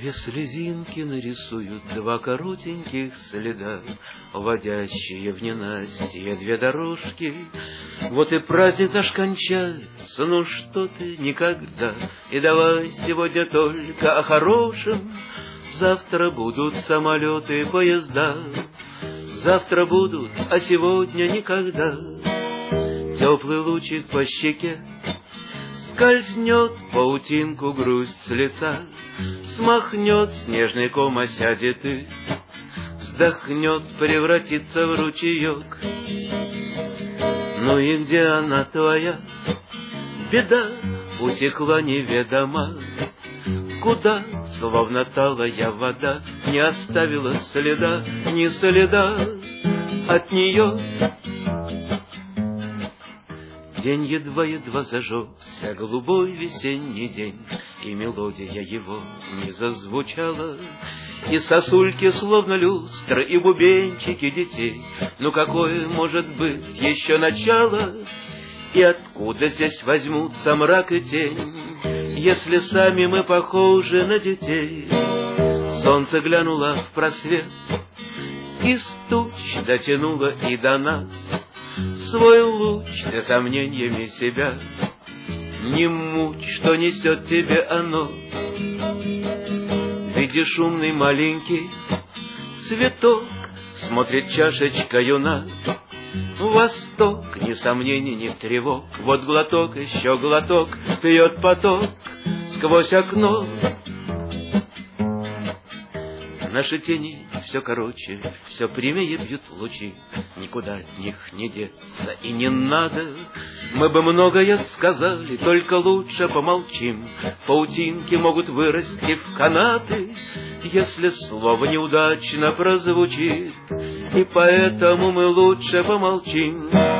Две слезинки нарисуют два коротеньких следа, водящие в ненастье две дорожки. Вот и праздник наш кончается, ну что ты никогда, и давай сегодня только о хорошем. Завтра будут самолеты и поезда, завтра будут, а сегодня никогда. Теплый лучик по щеке скользнет, паутинку грусть с лица смахнет, снежный ком осядет и вздохнет, превратится в ручеек. Ну и где она твоя беда, утекла неведомо куда, словно талая вода, не оставила следа, ни следа от нее. День едва-едва зажегся, голубой весенний день, и мелодия его не зазвучала, и сосульки, словно люстры, и бубенчики детей. Ну какое может быть еще начало? И откуда здесь возьмутся мрак и тень, если сами мы похожи на детей? Солнце глянуло в просвет, из туч дотянуло и до нас свой луч, ты сомнениями себя не мучь, что несет тебе оно. Видишь, умный маленький цветок смотрит чашечкою на восток, ни сомнений, ни тревог. Вот глоток, еще глоток, пьет поток сквозь окно. Наши тени все короче, все прямее бьют лучи, никуда от них не деться и не надо. Мы бы многое сказали, только лучше помолчим. Паутинки могут вырасти в канаты, если слово неудачно прозвучит, и поэтому мы лучше помолчим.